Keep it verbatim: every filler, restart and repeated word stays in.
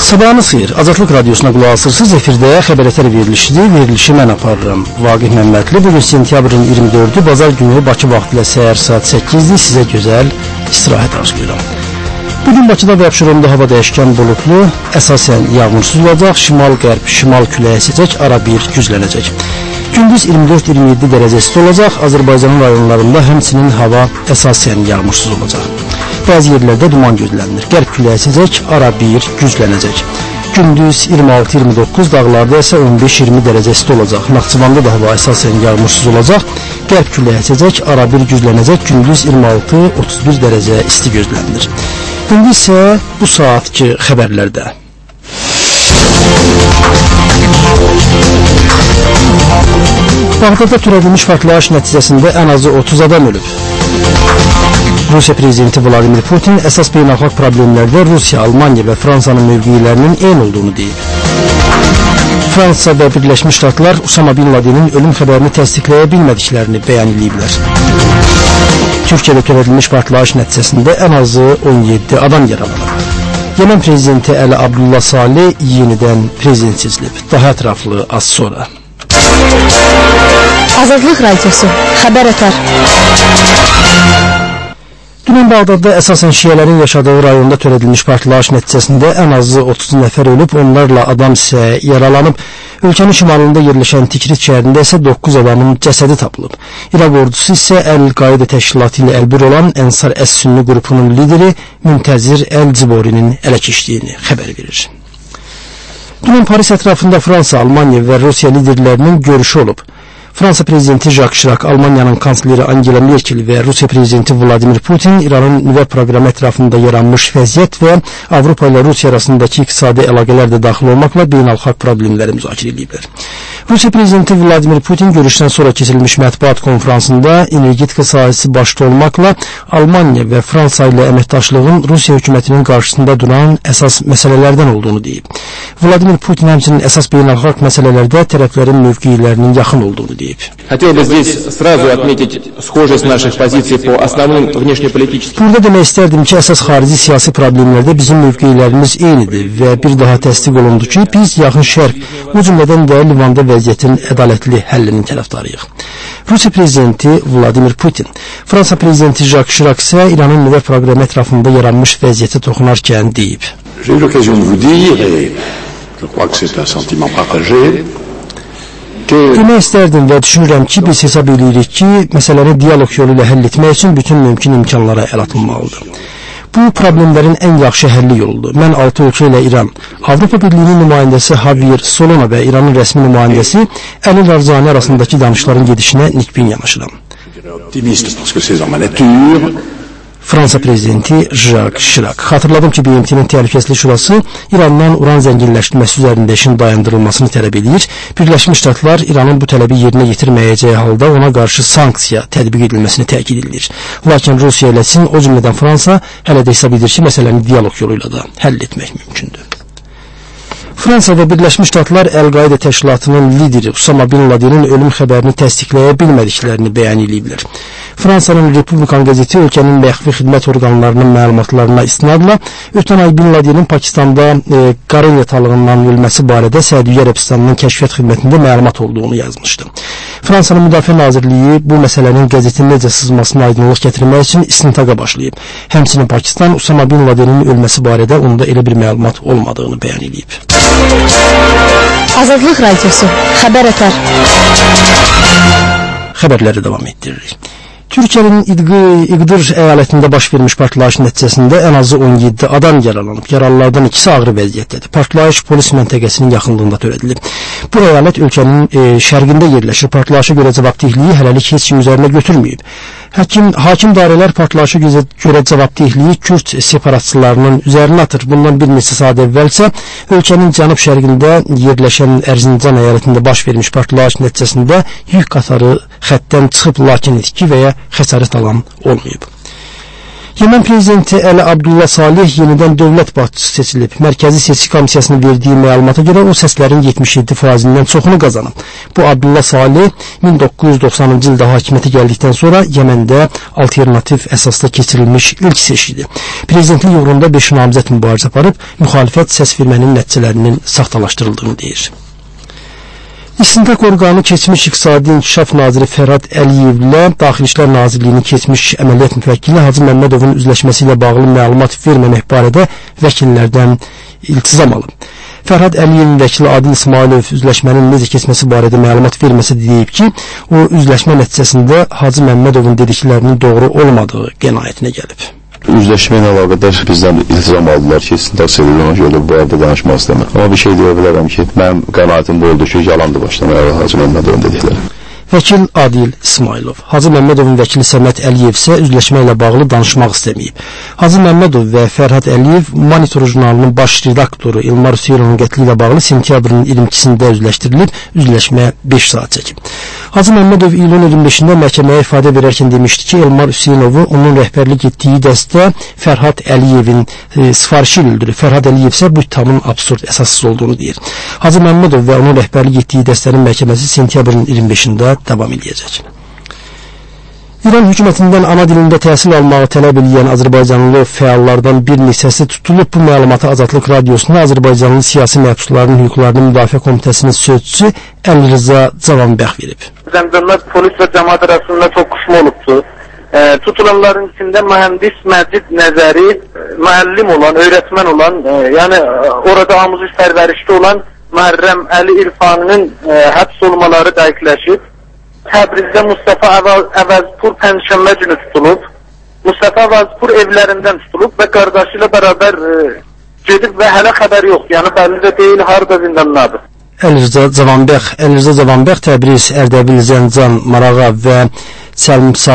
Sabahınız xeyir. Azadlıq Radiosuna qulaq asırsınız. Efirdə xəbər ətəri verilişidir. Verilişi mən aparıram. Vaqif Məmmədli. Bugün sentyabrın iyirmi dördü, bazar günü Bakı vaxtı ilə səhər saat səkkizdir. Sizə gözəl istirahət arzulayıram. Bugün Bakıda və Abşeronda hava dəyişkən bulutlu, əsasən yağmursuz olacaq. Şimal-qərb, şimal küləyi əsəcək, ara bir güclənəcək. Gündüz iyirmi dörd iyirmi yeddi dərəcəsi olacaq. Azərbaycanın rayonlarında həmçinin hava əsasən yağmursuz olacaq. Bəzi yerlərdə duman gözlənilir. Qərb küləyi əsəcək, ara bir güclənəcək. Gündüz iyirmi altı iyirmi doqquz, dağlarda isə on beş iyirmi dərəcəsi olacaq. Naxçıvanda da hava əsasən yağmursuz olacaq. Qərb küləyi əsəcək, ara bir güclənəcək. Gündüz iyirmi altı otuz bir dərəcə isti gözlənilir. İndi isə bu saatki xəbərlərdə. Bağdadda törədilmiş partlayış nəticəsində ən azı otuz adam ölüb. Rusiya prezidenti Vladimir Putin əsas beynəlxalq problemlərdə Rusiya, Almaniya və Fransanın mövqelərinin eyni olduğunu deyib. Fransa və Birləşmiş Ştatlar Usama bin Ladenin ölüm xəbərini təsdiqləyə bilmədiklərini bəyan ediblər. Türkiyədə törədilmiş partlayış nəticəsində ən azı on yeddi adam yaralanıb. Yemen prezidenti Əli Abdullah Saleh yenidən prezident seçilib. Daha ətraflı az sonra. Azadlıq Radiosu xəbər ətər. Dünən Bağdadda əsasən şiələrin yaşadığı rayonda törədilmiş partlayış nəticəsində ən azı otuz nəfər ölüb, onlarla adam isə yaralanıb. Ölkənin şimalında yerləşən Tikrit şəhərində isə doqquz adamın cəsədi tapılıb. İraq ordusu isə Əl-Qaida təşkilatı ilə əlbir olan Ənsar Əs-Sünni qrupunun lideri Müntəzir Əl-Ciborinin ələ keçdiyini xəbər verir. Dünən Paris ətrafında Fransa, Almaniya və Rusiya liderlərinin görüşü olub. Fransa prezidenti Jacques Chirac, Almaniyanın kansleri Angela Merkel və Rusiya prezidenti Vladimir Putin İranın nüvə proqramı ətrafında yaranmış vəziyyət və Avropa ilə Rusiya arasındakı iqtisadi əlaqələr də daxil olmaqla beynəlxalq problemləri müzakirə ediblər. Rusiya prezidenti Vladimir Putin görüşdən sonra keçirilmiş mətbuat konferansında energetika sahəsi başda olmaqla Almaniya və Fransa ilə əməkdaşlığın Rusiya hökumətinin qarşısında duran əsas məsələlərdən olduğunu deyib. Vladimir Putin həmçinin əsas beynəlxalq məsələlərdə tərəflərin mövqelərinin yaxın olduğunu deyib. Хотел бы здесь сразу отметить схожесть наших позиций по основным внешнеполитическим. Burada demək istərdim ki, əsas xarici siyasi problemlərdə bizim mövqelərimiz eynidir və bir daha təsdiq olundu ki, biz yaxın şərq, o cümlədən də Livanda vəziyyətin ədalətli həllinin tərəfdarıyıq. Rusiya prezidenti Vladimir Putin, Fransa prezidenti Jacques Chirac isə İranın nüvə proqramı ətrafında yaranmış vəziyyətə toxunarkən deyib. J'ai eu l'occasion de vous dire, et je crois que c'est un sentiment partagé, Demək istərdim və düşünürəm ki, biz hesab edirik ki, məsələni dialoq yolu ilə həll etmək üçün bütün mümkün imkanlara əl atılmalıdır. Bu problemlərin ən yaxşı həlli yoludur. Mən altı ölkə ilə İran, Avropa Birliyinin nümayəndəsi Javier Solana və İranın rəsmi nümayəndəsi Əli Larzani arasındakı danışıqların gedişinə nikbin yanaşıram. optimiste parce que c'est en ma nature. Fransa prezidenti Jacques Chirac. Xatırladım ki, B M T-nin Təhlükəsizlik Şurası İrandan uran zənginləşdirməsi üzərində işin dayandırılmasını tələb edir. Birləşmiş Ştatlar İranın bu tələbi yerinə yetirməyəcəyi halda ona qarşı sanksiya tətbiq edilməsini təkid edilir. Lakin Rusiya ilə Çin, o cümlədən Fransa hələ də hesab edir ki, məsələni dialoq yolu ilə də həll etmək mümkündür. Fransa və Birləşmiş Ştatlar Əl-Qaida təşkilatının lideri Usama bin Ladenin ölüm xəbərini təsdiqləyə bilmədiklərini bəyan ediblər. Fransanın Republikan qəzeti ölkənin məxfi xidmət orqanlarının məlumatlarına istinadla ötən ay Bin Ladenin Pakistanda e, qarın yatalığından ölməsi barədə Səudiyyə Ərəbistanının kəşfiyyat xidmətində məlumat olduğunu yazmışdı. Fransanın Müdafiə Nazirliyi bu məsələnin qəzetin necə sızmasına aydınlıq gətirmək üçün istintaqa başlayıb. Həmçinin Pakistan Usama bin Ladenin ölməsi barədə onda elə bir məlumat olmadığını bəyan edib. Azadlıq Radiosu xəbər ətər. Xəbərləri davam etdiririk. Türkiyənin İqdır əyalətində baş vermiş partlayış nəticəsində ən azı on yeddi adam yaralanıb. Yaralılardan ikisi ağır vəziyyətdədir. Partlayış polis məntəqəsinin yaxınlığında törədilib. Bu əyalət ölkənin e, şərqində yerləşir. Partlayışa görə cavabdehliyi hələlik heç kim üzərinə götürməyib. Hakim, hakim dairələr partlayışa görə cavabdehliyi Kürt separatçılarının üzərinə atır. Bundan bir neçə saat əvvəlsə ölkənin cənub-şərqində yerləşən Ərzincan əyalətində baş vermiş partlayış nəticəsində yük qatarı xəttdən çıxıb, lakin itki və ya xəsarət alan olmayıb. Yemen prezidenti Əli Abdullah Salih yenidən dövlət başçısı seçilib. Mərkəzi Seçki Komissiyasının verdiyi məlumata görə o səslərin yetmiş yeddi faizindən çoxunu qazanıb. Bu Abdullah Salih min doqquz yüz doxsanıncı ildə hakimiyyətə gəldikdən sonra Yeməndə alternativ əsasda keçirilmiş ilk seçkidir. Prezidentlik uğrunda beş namizəd mübarizə aparıb, müxalifət səs vermənin nəticələrinin saxtalaşdırıldığını deyir. İstintaq orqanı keçmiş İqtisadi İnkişaf Naziri Fərhad Əliyevlə Daxili İşlər Nazirliyinin keçmiş əməliyyat müvəkkili Hacı Məmmədovun üzləşməsi ilə bağlı məlumat verməmək barədə vəkillərdən iltizam alıb. Fərhad Əliyevin vəkili Adil İsmailov üzləşmənin necə keçməsi barədə məlumat verməsə deyib ki, o üzləşmə nəticəsində Hacı Məmmədovun dediklərinin doğru olmadığı qənaətinə gəlib. Üzləşmə ilə əlaqədar bizdən iltizam aldılar ki, istintaq sevilir, ona görə bu arada danışmaq istəmir. Amma bir şey deyə bilərəm ki, mənim qənaətim bu oldu ki, yalandı başlamayaraq Hacı Məmmədovun dedikləri. Vəkil Adil İsmailov. Hacı Məmmədovun vəkili Səməd Əliyev isə üzləşmə ilə bağlı danışmaq istəməyib. Hacı Məmmədov və Fərhad Əliyev Monitor jurnalının baş redaktoru İlmar Hüseynovun qətli ilə bağlı sentyabrın iyirmi ikisində üzləşdirilib, üzləşmə beş saat çəkib. Hacı Məmmədov iyulun iyirmi beşində məhkəməyə ifadə verərkən demişdi ki, İlmar Hüseynovu onun rəhbərlik etdiyi dəstə Fərhad Əliyevin e, sifarişi ilə öldürür. Fərhad Əliyev isə bu ittihamın absurd, əsassız olduğunu deyir. Hacı Məmmədov və onun rəhbərlik etdiyi dəstənin məhkəməsi sentyabrın iyirmi beşində davam edəcək. İran hökumətindən ana dilində təhsil almağı tələb edən Azərbaycanlı fəallardan bir neçəsi tutulub. Bu məlumatı Azadlıq Radiosunda Azərbaycanlı siyasi məhbusların hüquqlarını müdafiə komitəsinin sözçüsü Əli Rıza Cavanbəx verib. Zəndəndə polis və cəmaət arasında toqquşma olubdur. E, tutulanların içində mühəndis Məcid Nəzəri, müəllim olan, öyrətmən olan, e, yəni orada amuzuş pərvərişdə olan Məhərrəm Əli İrfanının e, həbs olmaları dəqiqləşib. Təbrizdə Mustafa Əvəzpur pənşənbə günü tutulub. Mustafa Əvəzpur evlərindən tutulub və qardaşı ilə bərabər e, gedib və hələ xəbər yoxdur. Yəni bəlli də deyil, harada zindandadır. Əli Rıza Cavanbəx, Əli Rıza Cavanbəx Təbriz, Ərdəbil, Zəncan, Marağa və Çəlmsa